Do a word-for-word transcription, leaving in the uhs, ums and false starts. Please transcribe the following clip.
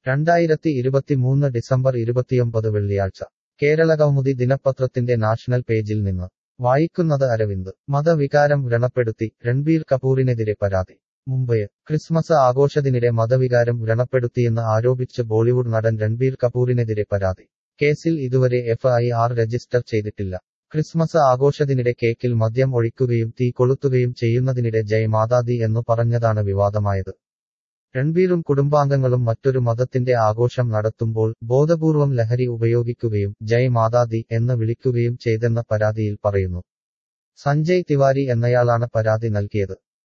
രണ്ടായിരത്തി ഇരുപത്തിമൂന്ന് ഡിസംബർ ഇരുപത്തിയൊമ്പത് വെള്ളിയാഴ്ച കേരളകൗമുദി ദിനപത്രത്തിന്റെ നാഷണൽ പേജിൽ നിന്ന് വായിക്കുന്നത് അരവിന്ദ് മതവികാരം വ്രണപ്പെടുത്തി രൺബീർ കപൂറിനെതിരെ പരാതി മുംബൈ ക്രിസ്മസ് ആഘോഷത്തിനിടെ മതവികാരം വ്രണപ്പെടുത്തിയെന്ന് ആരോപിച്ച് ബോളിവുഡ് നടൻ രൺബീർ കപൂറിനെതിരെ പരാതി കേസിൽ ഇതുവരെ എഫ് ഐ ആർ രജിസ്റ്റർ ചെയ്തിട്ടില്ല ക്രിസ്മസ് ആഘോഷത്തിനിടെ കേക്കിൽ മദ്യം ഒഴിക്കുകയും തീ കൊളുത്തുകയും ചെയ്യുന്നതിനിടെ ജയ് മാതാദി എന്നു പറഞ്ഞതാണ് വിവാദമായത് രൺബീറും കുടുംബാംഗങ്ങളും മറ്റൊരു മതത്തിന്റെ ആഘോഷം നടത്തുമ്പോൾ ബോധപൂർവം ലഹരി ഉപയോഗിക്കുകയും ജയ് മാതാദി എന്ന് വിളിക്കുകയും ചെയ്തെന്ന പരാതിയിൽ പറയുന്നു സഞ്ജയ് തിവാരി എന്നയാളാണ് പരാതി നൽകിയത്